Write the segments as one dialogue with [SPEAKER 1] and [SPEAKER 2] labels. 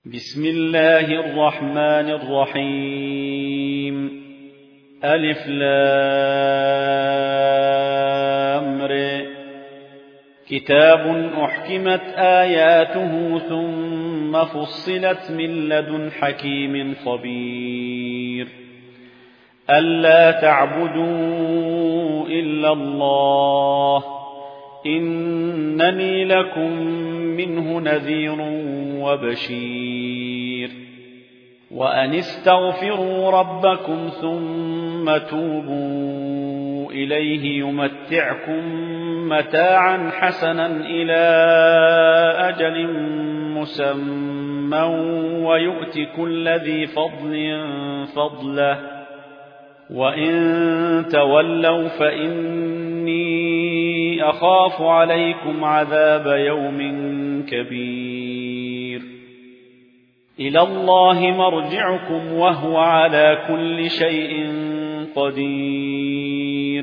[SPEAKER 1] بسم الله الرحمن الرحيم ألف لام ر كتاب أحكمت آياته ثم فصلت من لدن حكيم خبير ألا تعبدوا إلا الله إنني لكم منه نذير وبشير وأن استغفروا ربكم ثم توبوا إليه يمتعكم متاعا حسنا إلى أجل مسمى ويؤت كل ذي فضل فضله وإن تولوا فإني أخاف عليكم عذاب يوم كبير إلى الله مرجعكم وهو على كل شيء قدير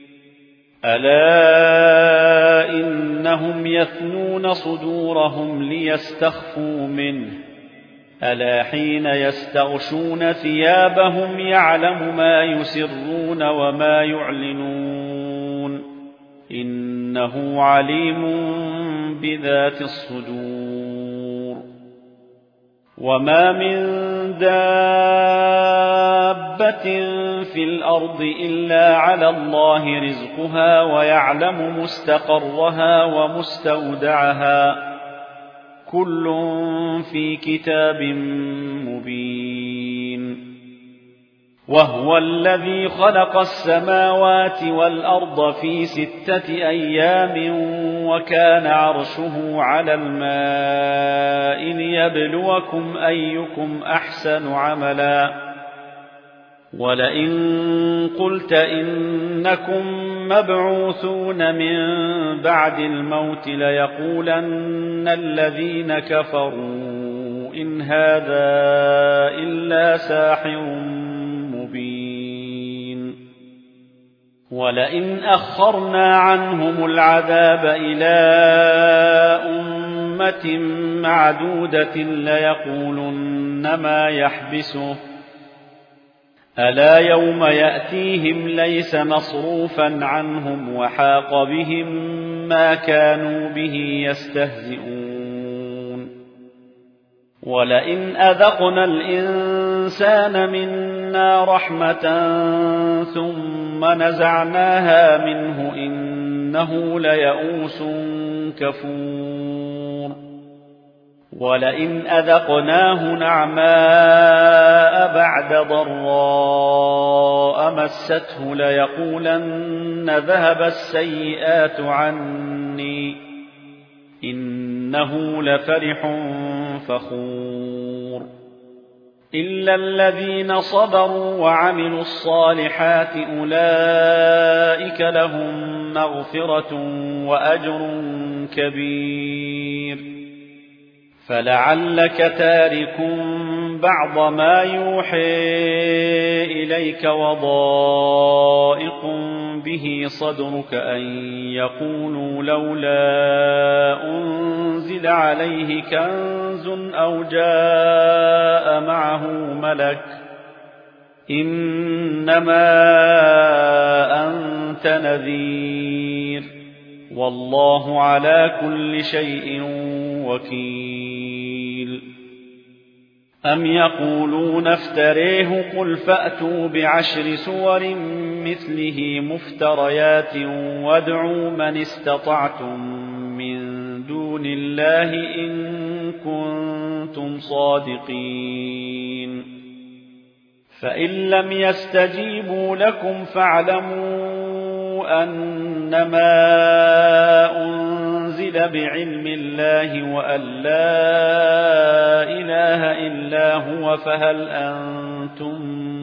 [SPEAKER 1] ألا إنهم يثنون صدورهم ليستخفوا منه ألا حين يستغشون ثيابهم يعلم ما يسرون وما يعلنون إنه عليم بذات الصدور وما من دابة في الأرض إلا على الله رزقها ويعلم مستقرها ومستودعها كل في كتاب مبين وهو الذي خلق السماوات والأرض في 6 أيام وكان عرشه على الماء ليبلوكم أيكم أحسن عملا ولئن قلت إنكم مبعوثون من بعد الموت ليقولن الذين كفروا إن هذا إلا ساحر مبين ولئن أخرنا عنهم العذاب إلى أمة معدودة ليقولن ما يحبسه ألا يوم يأتيهم ليس مصروفا عنهم وحاق بهم ما كانوا به يستهزئون ولئن أذقنا الإنسان منا رحمة ثم نزعناها منه إنه ليئوس كفور ولئن أذقناه نعماء بعد ضراء مسته ليقولن ذهب السيئات عني إنه لفرح فخور إلا الذين صبروا وعملوا الصالحات أولئك لهم مغفرة وأجر كبير فلعلك تارك بعض ما يوحي إليك وضائق به صدرك أن يقولوا لولا أنزل عليه كنز أو جاء معه ملك إنما أنت نذير والله على كل شيء وكيل أم يقولون افتريه قل فأتوا ب10 سور مثله مفتريات وادعوا من استطعتم من دون الله إن كنتم صادقين فإن لم يستجيبوا لكم فاعلموا أنما أنزل بعلم الله وأن لا إله إلا هو فهل أنتم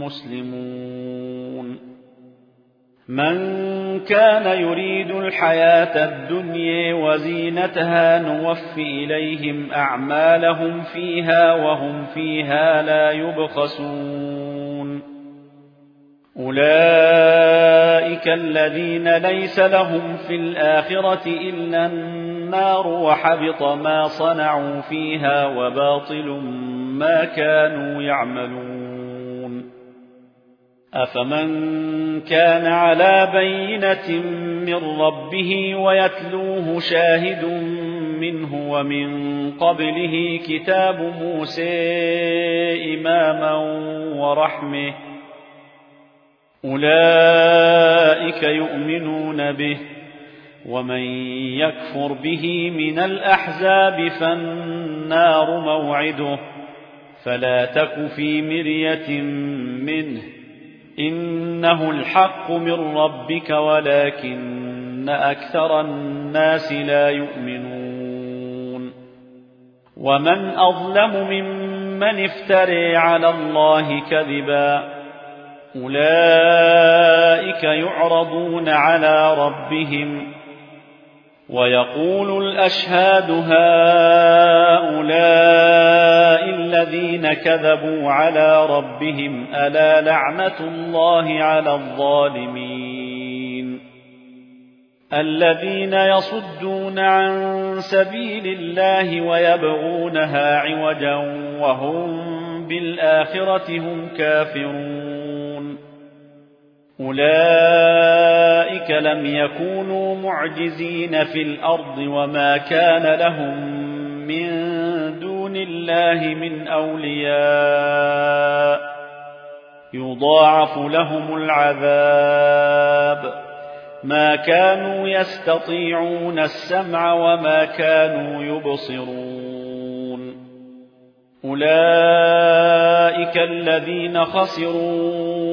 [SPEAKER 1] مسلمون من كان يريد الحياة الدنيا وزينتها نوفي إليهم أعمالهم فيها وهم فيها لا يبخسون أولئك الذين ليس لهم في الآخرة إلا النار وحبط ما صنعوا فيها وباطل ما كانوا يعملون أفمن كان على بينة من ربه ويتلوه شاهد منه ومن قبله كتاب موسى إماما ورحمة أولئك يؤمنون به ومن يكفر به من الأحزاب فالنار موعده فلا تك في مرية منه إنه الحق من ربك ولكن أكثر الناس لا يؤمنون ومن أظلم ممن افترى على الله كذبا أولئك يعرضون على ربهم ويقول الأشهاد هؤلاء الذين كذبوا على ربهم ألا لعنة الله على الظالمين الذين يصدون عن سبيل الله ويبغونها عوجا وهم بالآخرة هم كافرون أولئك لم يكونوا معجزين في الأرض وما كان لهم من دون الله من أولياء يضاعف لهم العذاب ما كانوا يستطيعون السمع وما كانوا يبصرون أولئك الذين خسروا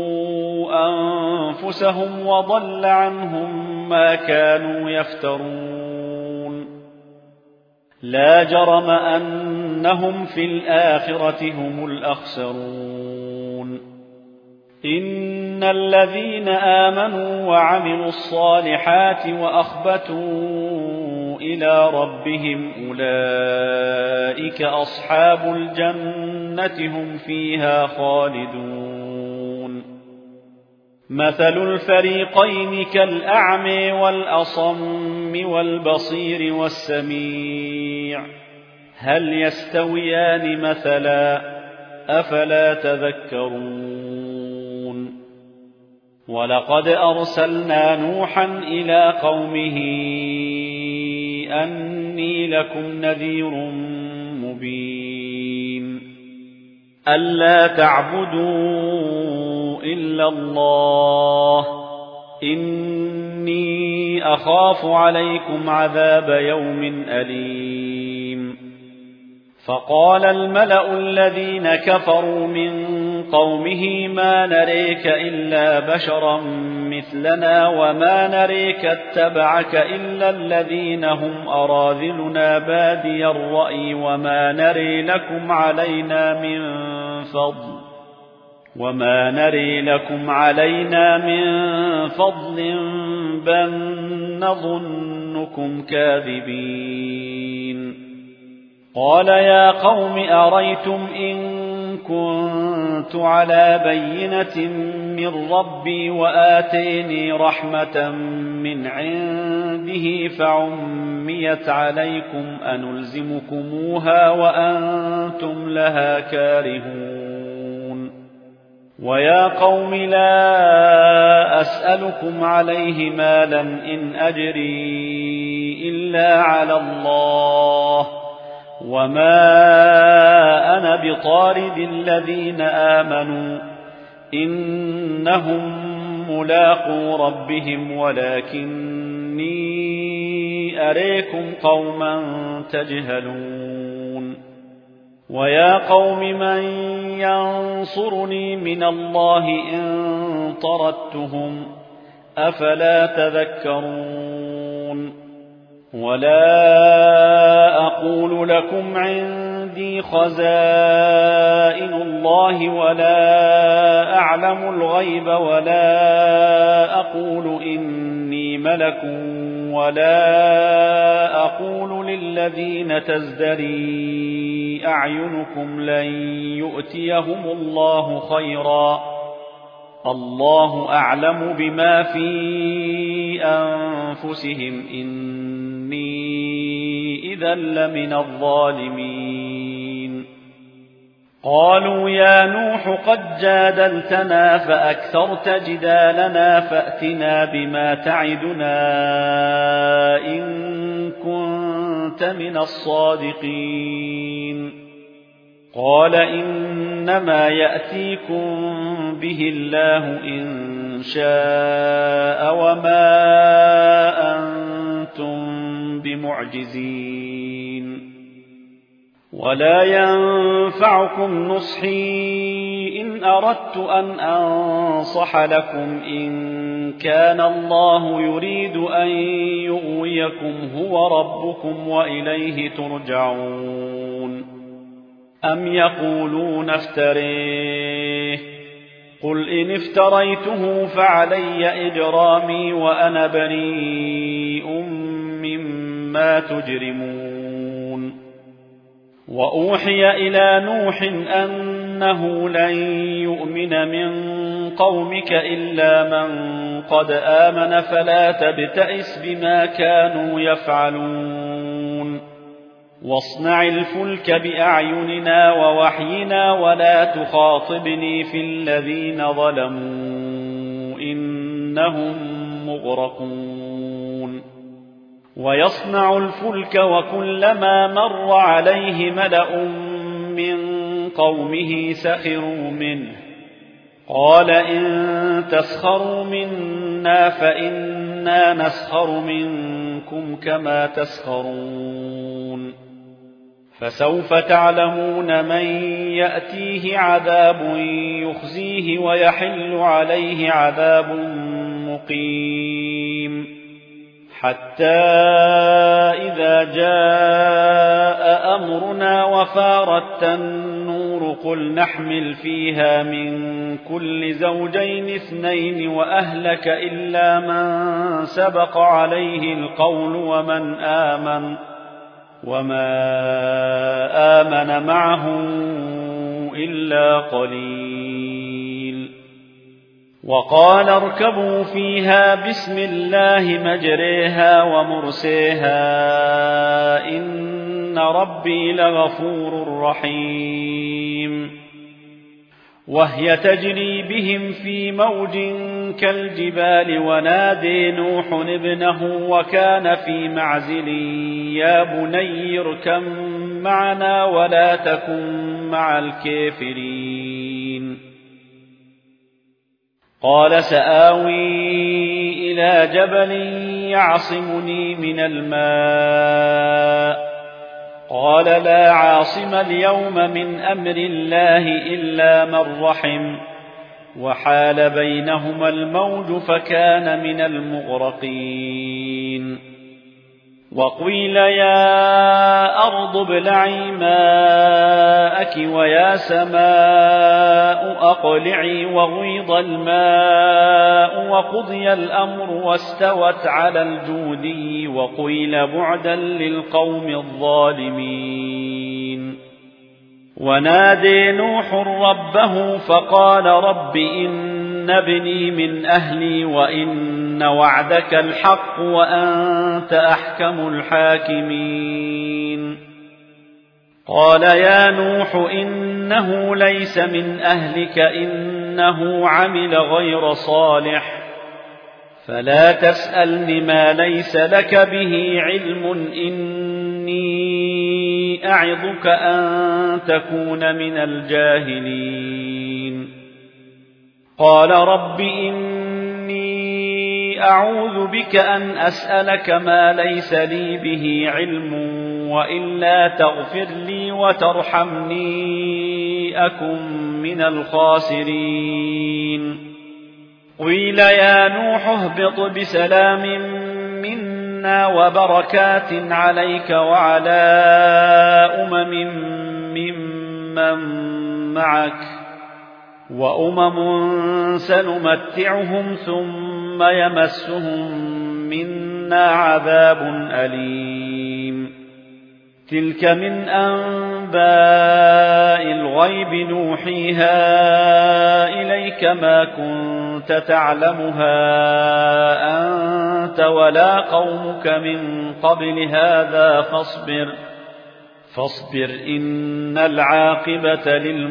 [SPEAKER 1] أنفسهم وضل عنهم ما كانوا يفترون لا جرم أنهم في الآخرة هم الأخسرون إن الذين آمنوا وعملوا الصالحات وأخبتوا إلى ربهم أولئك أصحاب الجنة هم فيها خالدون مثل الفريقين كالأعمى والأصم والبصير والسميع هل يستويان مثلا أفلا تذكرون ولقد أرسلنا نوحا إلى قومه أني لكم نذير مبين ألا تعبدوا إلا الله إني أخاف عليكم عذاب يوم أليم فقال الملأ الذين كفروا من قومه ما نريك إلا بشرا مثلنا وما نريك اتبعك إلا الذين هم أراذلنا بادي الرأي وما نري لكم علينا من فضل بل نظنكم كاذبين قال يا قوم أريتم إن كنت على بينة من ربي وآتيني رحمة من عنده فعميت عليكم أنلزمكموها وأنتم لها كارهون ويا قوم لا أسألكم عليه مالا إن أجري إلا على الله وما أنا بطارد الذين آمنوا إنهم ملاقو ربهم ولكني أريكم قوما تجهلون ويا قوم من ينصرني من الله إن طردتهم أفلا تذكرون ولا أقول لكم عندي خزائن الله ولا أعلم الغيب ولا أقول إني ملك ولا أقول للذين تزدري أعينكم لن يؤتيهم الله خيرا الله أعلم بما في أنفسهم إني إذا لمن الظالمين. قالوا يا نوح قد جادلتنا فأكثرت جدالنا فأتنا بما تعدنا إن كنت من الصادقين. قال إنما يأتيكم به الله إن شاء وما أنتم بمعجزين. ولا ينفعكم نصحي إن أردت أن أنصح لكم إن كان الله يريد أن يغويكم هو ربكم وإليه ترجعون. أم يقولون افتريه قل إن افتريته فعلي إجرامي وأنا بريء مما تجرمون. وأوحي إلى نوح أنه لن يؤمن من قومك إلا من قد آمن فلا تبتئس بما كانوا يفعلون. واصنع الفلك بأعيننا ووحينا ولا تخاطبني في الذين ظلموا إنهم مغرقون. ويصنع الفلك وكلما مر عليه ملأ من قومه سخروا منه قال إن تسخروا منا فإنا نسخر منكم كما تسخرون. فسوف تعلمون من يأتيه عذاب يخزيه ويحل عليه عذاب مقيم. حتى إذا جاء أمرنا وفارت النور قل نحمل فيها من كل زوجين اثنين وأهلك إلا من سبق عليه القول وما آمن معه إلا قليل. وقال اركبوا فيها بسم الله مجريها ومرسيها إن ربي لغفور رحيم. وهي تجري بهم في موج كالجبال ونادي نوح ابنه وكان في معزل يا بني اركب معنا ولا تكن مع الكافرين. قال سآوي إلى جبل يعصمني من الماء قال لا عاصم اليوم من أمر الله إلا من رحم وحال بينهما الموج فكان من المغرقين. وقيل يا أرض ابلعي ماءك ويا سماء أقلعي وغيض الماء وقضي الأمر واستوت على الجودي وقيل بعدا للقوم الظالمين. ونادي نوح ربه فقال رب إن ابني من أهلي وإن وعدك الحق وأنت أحكم الحاكمين. قال يا نوح إنه ليس من أهلك إنه عمل غير صالح فلا تسألني ما ليس لك به علم إني أعظك أن تكون من الجاهلين. قال رب إني أعوذ بك أن أسألك ما ليس لي به علم وإلا تغفر لي وترحمني أكن من الخاسرين. قيل يا نوح اهبط بسلام منا وبركات عليك وعلى ممن معك وأمم سنمتعهم ثم يمسهم منا عذاب أليم. تلك من أنباء أنباء الغيب نوحيها إليك ما كنت تعلمها أنت ولا قومك من قبل هذا فاصبر إن العاقبة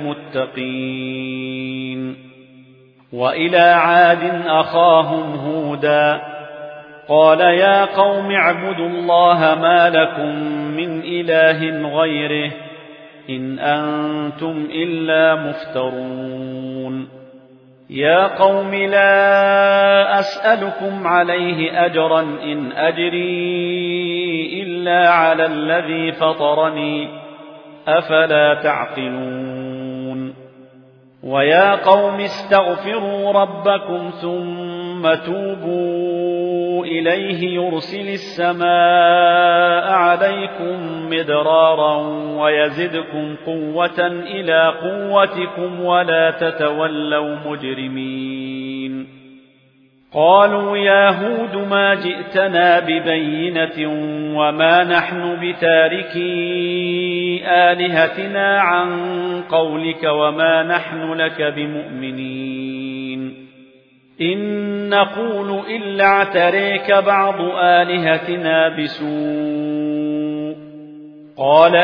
[SPEAKER 1] للمتقين. وإلى عاد أخاهم هودا قال يا قوم اعبدوا الله ما لكم من إله غيره إن أنتم إلا مفترون. يا قوم لا أسألكم عليه أجرا إن أجري إلا على الذي فطرني أفلا تعقلون. ويا قوم استغفروا ربكم ثم توبوا إليه يرسل السماء عليكم مدرارا ويزدكم قوة إلى قوتكم ولا تتولوا مجرمين. قالوا يا هود ما جئتنا ببينة وما نحن بتاركي آلهتنا عن قولك وما نحن لك بمؤمنين إن نقول إلا اعتريك بعض آلهتنا بسوء. قال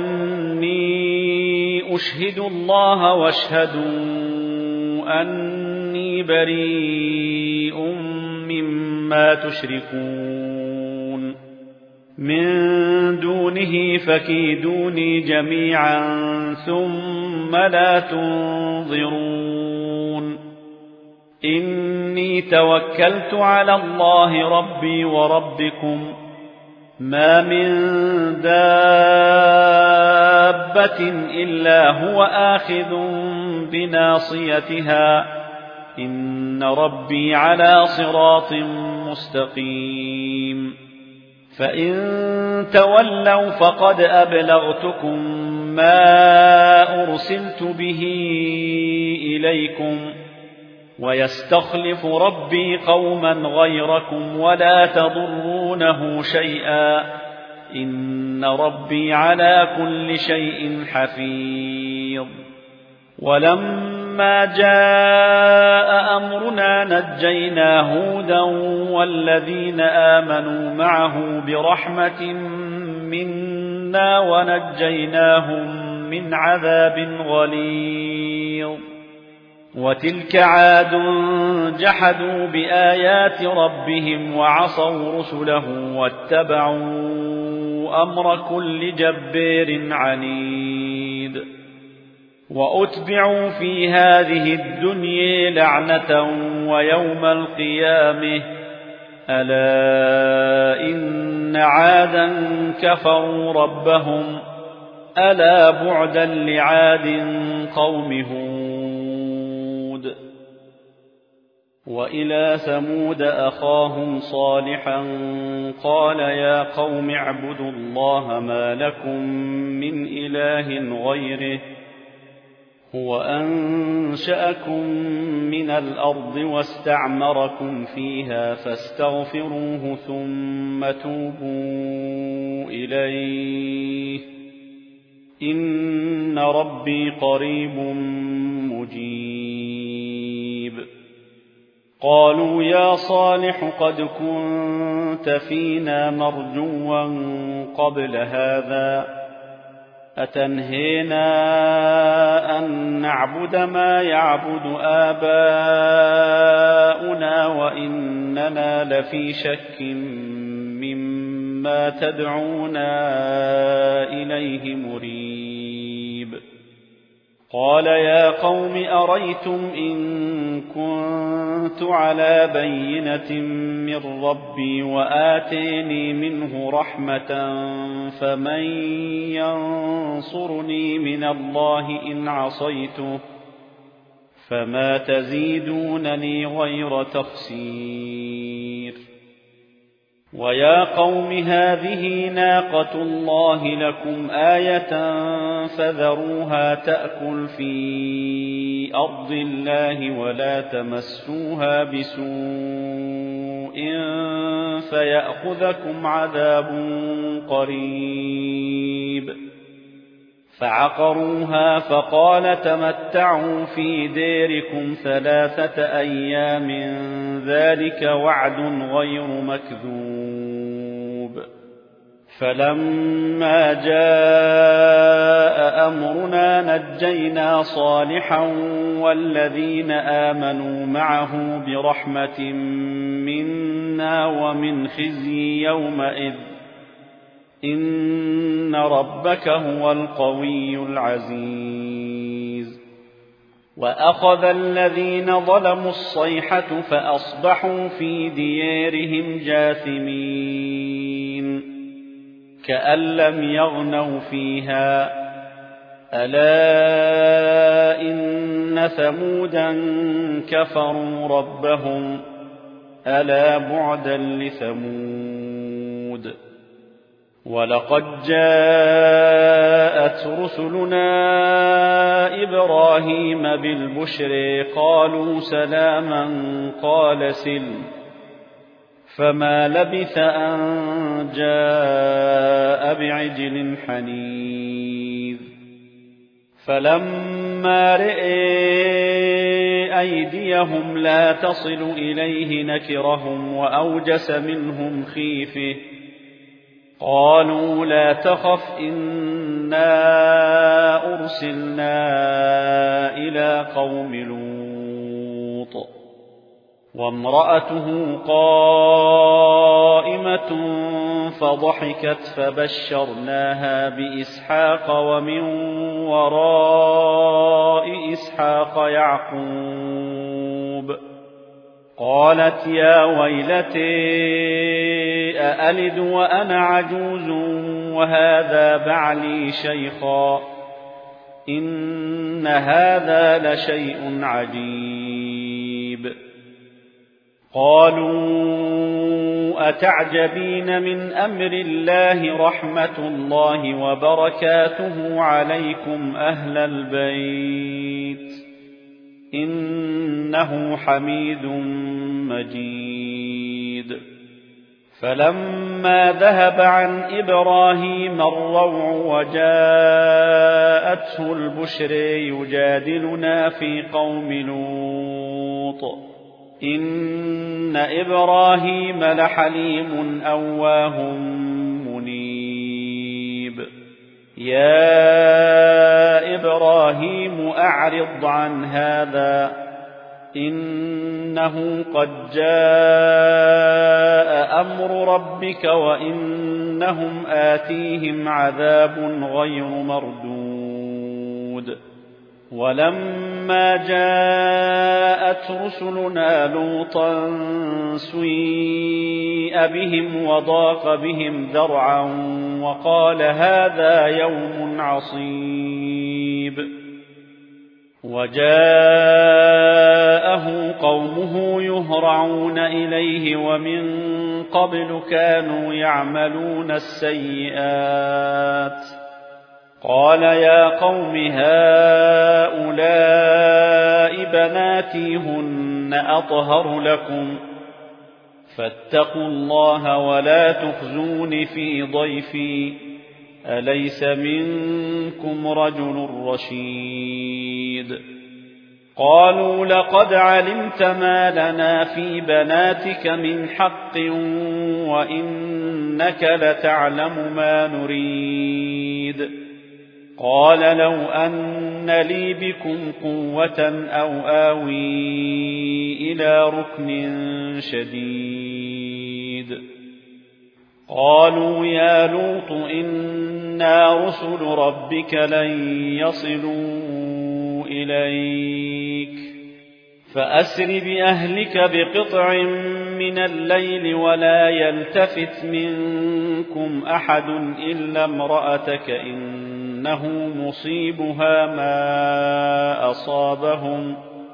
[SPEAKER 1] إني أشهد الله واشهدوا أني بريء مما تشركون من دونه فكيدوني جميعا ثم لا تنظرون. إني توكلت على الله ربي وربكم ما من دابة إلا هو آخذ بناصيتها إن ربي على صراط مستقيم. فإن تولوا فقد أبلغتكم ما أرسلت به إليكم ويستخلف ربي قوما غيركم ولا تضرونه شيئا إن ربي على كل شيء حفيظ. ولما جاء أمرنا نجينا هودا والذين آمنوا معه برحمة منا ونجيناهم من عذاب غليظ. وتلك عاد جحدوا بآيات ربهم وعصوا رسله واتبعوا أمر كل جبار عنيد. وأتبعوا في هذه الدنيا لعنة ويوم القيامة ألا إن عادا كفروا ربهم ألا بعدا لعاد قوم هود. وإلى ثمود أخاهم صالحا قال يا قوم اعبدوا الله ما لكم من إله غيره هو أنشأكم من الأرض واستعمركم فيها فاستغفروه ثم توبوا إليه إن ربي قريب مجيب. قالوا يا صالح قد كنت فينا مرجوا قبل هذا أتنهينا أن نعبد ما يعبد آباؤنا وإننا لفي شك مما تدعونا إليه مريب. قال يا قوم أريتم إن كنت على بينة من ربي وآتيني منه رحمة فمن ينصرني من الله إن عصيته فما تزيدونني غير تخسير. ويا قوم هذه ناقة الله لكم آية فذروها تأكل في أرض الله ولا تمسوها بسوء فيأخذكم عذاب قريب. فعقروها فقال تمتعوا في ديركم 3 أيام ذلك وعد غير مكذوب. فلما جاء أمرنا نجينا صالحا والذين آمنوا معه برحمة منا ومن خزي يومئذ إن ربك هو القوي العزيز. وأخذ الذين ظلموا الصيحة فأصبحوا في ديارهم جاثمين كأن لم يغنوا فيها ألا إن ثمودا كفروا ربهم ألا بعدا لثمود. ولقد جاءت رسلنا إبراهيم بالبشر قالوا سلاما قال سلم فما لبث أن جاء بعجل حنيذ. فلما رئي أيديهم لا تصل إليه نكرهم وأوجس منهم خيفة قالوا لا تخف إنا أرسلنا إلى قوم لوط وامرأته قائمة فضحكت فبشرناها بإسحاق ومن وراء إسحاق يعقوب. قالت يا ويلتي أألد وأنا عجوز وهذا بعلي شيخا إن هذا لشيء عجيب. قالوا أتعجبين من أمر الله رحمة الله وبركاته عليكم أهل البيت إنه حميد مجيد. فلما ذهب عن إبراهيم الروع وجاءته البشر يجادلنا في قوم لوط إن إبراهيم لحليم أواه منيب. يا إبراهيم أعرض عن هذا إنه قد جاء أمر ربك وإنهم آتيهم عذاب غير مردود. ولما جاءت رسلنا لوطا سيء بهم وضاق بهم ذرعا وقال هذا يوم عصيب. وجاءه قومه يهرعون إليه ومن قبل كانوا يعملون السيئات. قال يا قوم هؤلاء بناتي هن أطهر لكم فاتقوا الله ولا تخزون في ضيفي أليس منكم رجل رشيد. قالوا لقد علمت ما لنا في بناتك من حق وإنك لتعلم ما نريد. قال لو أن لي بكم قوة أو آوي إلى ركن شديد. قالوا يا لوط إنا رسل ربك لن يصلوا إليك فأسر بأهلك بقطع من الليل ولا يلتفت منكم أحد إلا امرأتك إنه مصيبها ما أصابهم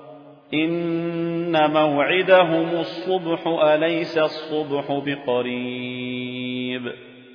[SPEAKER 1] إن موعدهم الصبح أليس الصبح بقريب.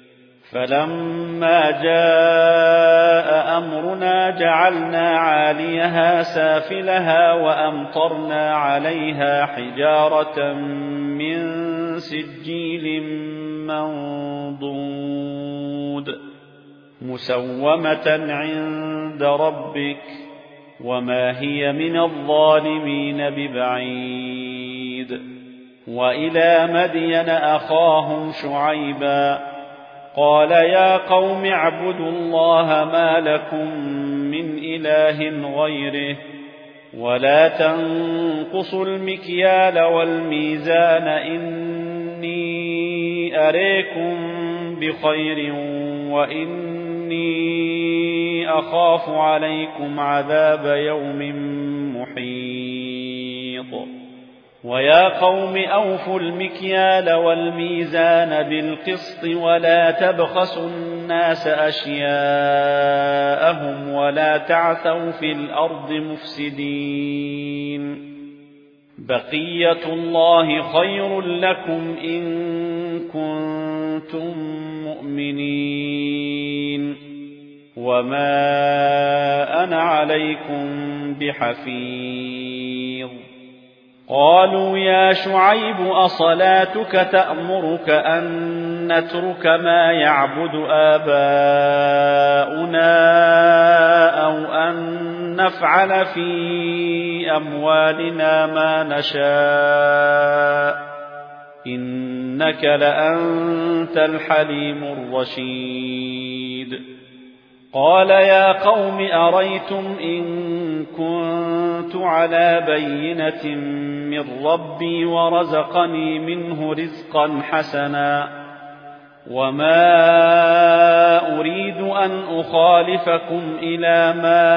[SPEAKER 1] فلما جاء أمرنا جعلنا عاليها سافلها وأمطرنا عليها حجارة من سجيل منضود مسومة عند ربك وما هي من الظالمين ببعيد. وإلى مدين أخاهم شعيبا قال يا قوم اعبدوا الله ما لكم من إله غيره ولا تنقصوا المكيال والميزان إني أريكم بخير وإني أخاف عليكم عذاب يوم محيط. ويا قوم أوفوا المكيال والميزان بالقسط ولا تبخسوا الناس أشياءهم ولا تعثوا في الأرض مفسدين. بقية الله خير لكم إن كنتم مؤمنين وما أنا عليكم بحفيظ. قالوا يا شعيب أصلاتك تأمرك أن نترك ما يعبد آباؤنا أو أن نفعل في أموالنا ما نشاء إنك لأنت الحليم الرشيد. قال يا قوم أريتم إن كنت على بينة من ربي ورزقني منه رزقا حسنا وما أريد أن أخالفكم إلى ما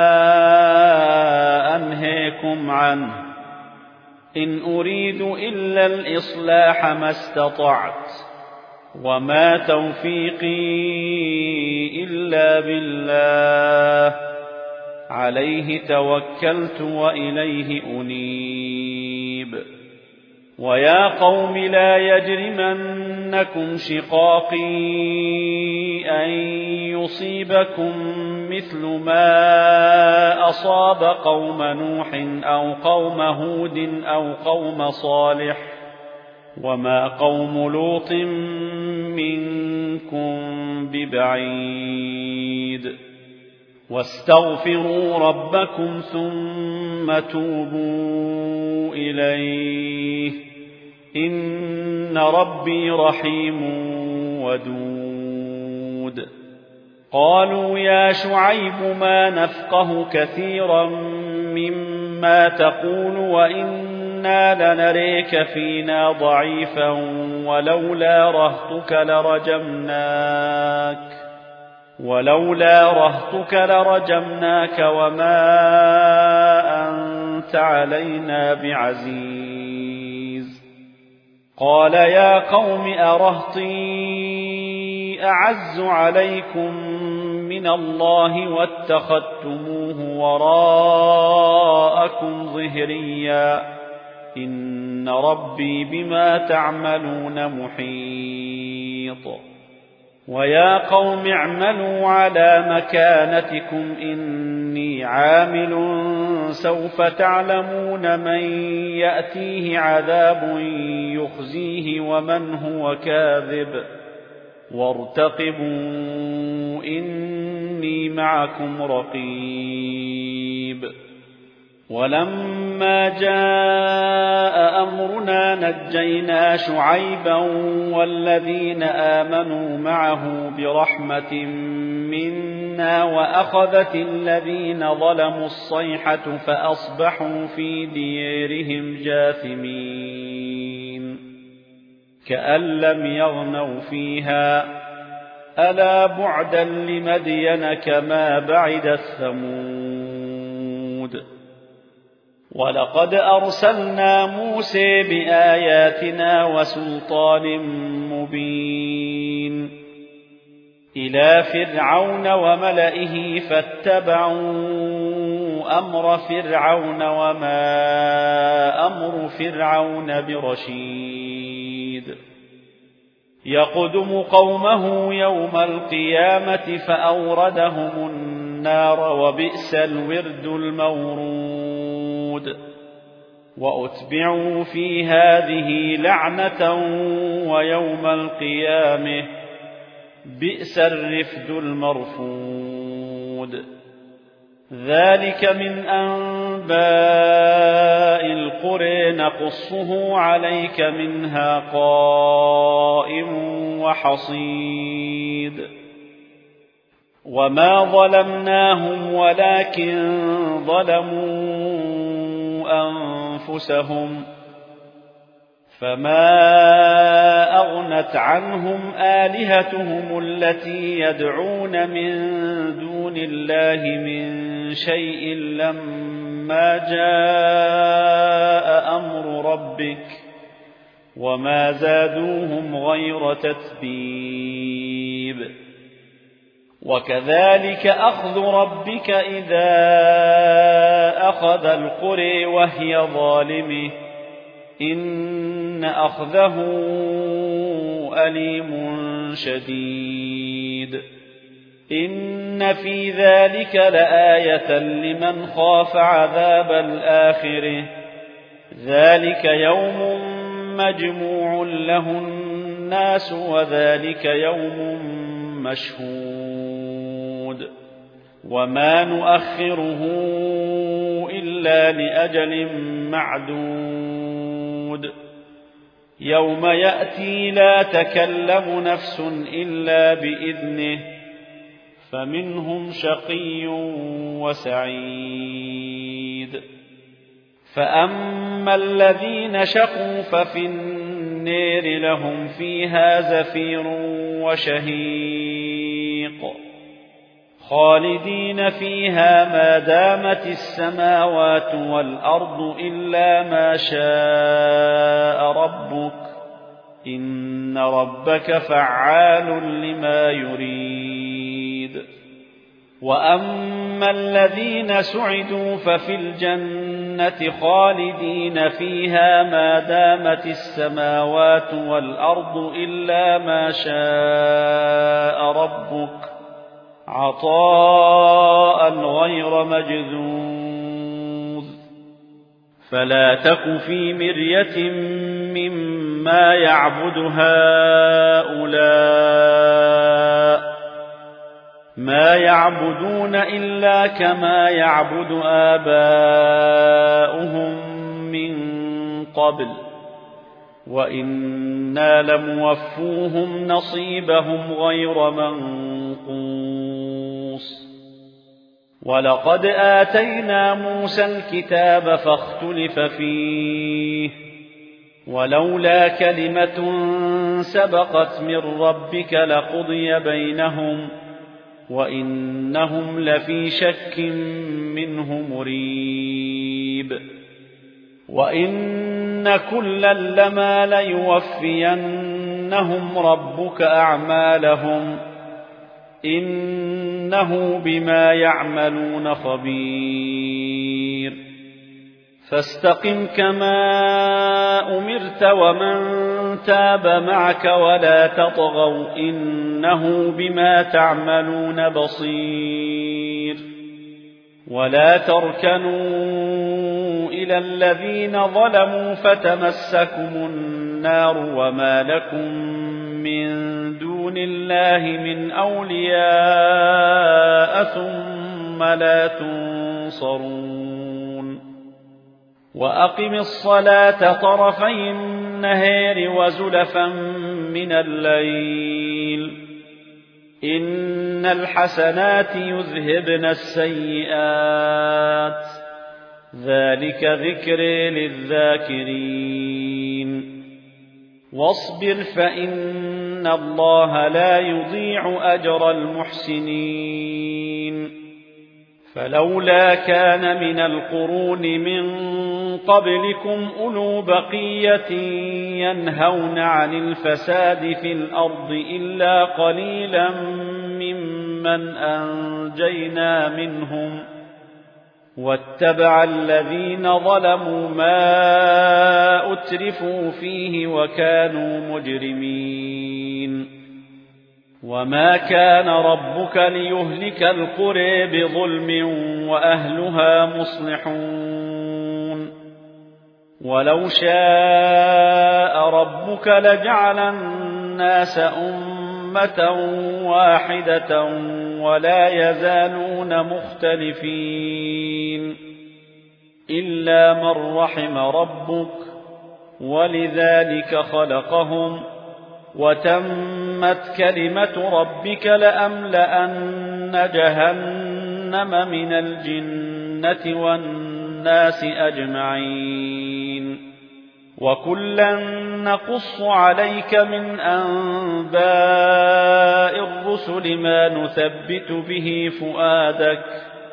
[SPEAKER 1] أنهيكم عنه إن أريد إلا الإصلاح ما استطعت وما توفيقي إلا بالله عليه توكلت وإليه أنيب. ويا قوم لا يجرمنكم شقاقي أن يصيبكم مثل ما أصاب قوم نوح أو قوم هود أو قوم صالح وما قوم لوط منكم ببعيد. واستغفروا ربكم ثم توبوا إليه إن ربي رحيم ودود. قالوا يا شعيب ما نفقه كثيرا مما تقول وإنا لنريك فينا ضعيفا ولولا رهطك لرجمناك وما أنت علينا بعزيز. قال يا قوم أرهطي أعز عليكم من الله واتخذتموه وراءكم ظهريا إن ربي بما تعملون محيط. ويا قوم اعملوا على مكانتكم إني عامل سوف تعلمون من يأتيه عذاب يخزيه ومن هو كاذب وارتقبوا إني معكم رقيب. ولما جاء أمرنا نجينا شعيبا والذين آمنوا معه برحمة منا وأخذت الذين ظلموا الصيحة فأصبحوا في ديارهم جاثمين كأن لم يغنوا فيها ألا بعدا لمدين كما بعد ثمود. ولقد أرسلنا موسى بآياتنا وسلطان مبين إلى فرعون وملئه فاتبعوا أمر فرعون وما أمر فرعون برشيد. يقدم قومه يوم القيامة فأوردهم النار وبئس الورد المورود. وأتبعوا في هذه لعنة ويوم القيامة بئس الرفد المرفود. ذلك من أنباء القرى نقصه عليك منها قائم وحصيد. وما ظلمناهم ولكن ظلموا أنفسهم، فما أغنت عنهم آلهتهم التي يدعون من دون الله من شيء لما جاء أمر ربك، وما زادوهم غير تتبيب. وكذلك أخذ ربك إذا أخذ القرى وهي ظالمة، إن أخذه أليم شديد. إن في ذلك لآية لمن خاف عذاب الآخرة، ذلك يوم مجموع له الناس وذلك يوم مشهود، وما نؤخره إلا لأجل معدود. يوم يأتي لا تكلم نفس إلا بإذنه، فمنهم شقي وسعيد. فأما الذين شقوا ففي النار لهم فيها زفير وشهيق، خالدين فيها ما دامت السماوات والأرض إلا ما شاء ربك، إن ربك فعال لما يريد. وأما الذين سعدوا ففي الجنة خالدين فيها ما دامت السماوات والأرض إلا ما شاء ربك، عطاء غير مجذوذ. فلا تك في مرية مما يعبد هؤلاء، ما يعبدون إلا كما يعبد آباؤهم من قبل، وإنا لموفوهم نصيبهم غير منقوص. ولقد آتينا موسى الكتاب فاختلف فيه، ولولا كلمة سبقت من ربك لقضي بينهم، وإنهم لفي شك منه مريب. وإن كلا لما ليوفينهم ربك أعمالهم، إنه بما يعملون خبير. فاستقم كما أمرت ومن تاب معك ولا تطغوا إنه بما تعملون بصير. ولا تركنوا إلى الذين ظلموا فتمسكم النار وما لكم من دون الله من أولياء ثم لا تنصرون. وأقم الصلاة طرفي النهار وزلفا من الليل، إن الحسنات يذهبن السيئات، ذلك ذكر للذاكرين. واصبر فإن الله لا يضيع أجر المحسنين. فلولا كان من القرون من قبلكم أولو بقية ينهون عن الفساد في الأرض إلا قليلا ممن أنجينا منهم، واتبع الذين ظلموا ما أترفوا فيه وكانوا مجرمين. وما كان ربك ليهلك القرى بظلم وأهلها مصلحون. ولو شاء ربك لجعل الناس أمة واحدة ولا يزالون مختلفين إلا من رحم ربك ولذلك خلقهم وتمت كلمة ربك لأملأن جهنم من الجنة والناس أجمعين وكلا نقص عليك من أنباء الرسل ما نثبت به فؤادك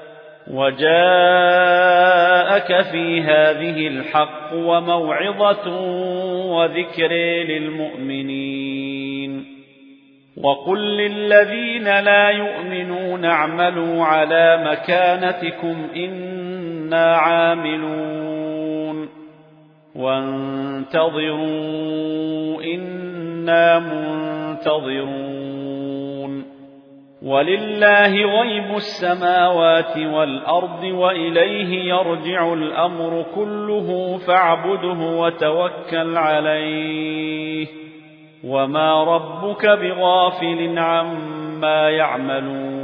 [SPEAKER 1] وجاءك في هذه الحق وموعظة وذكر للمؤمنين وقل للذين لا يؤمنون اعملوا على مكانتكم إنا عاملون وانتظروا إنا منتظرون ولله غيب السماوات والأرض وإليه يرجع الأمر كله فاعبده وتوكل عليه وما ربك بغافل عما يعملون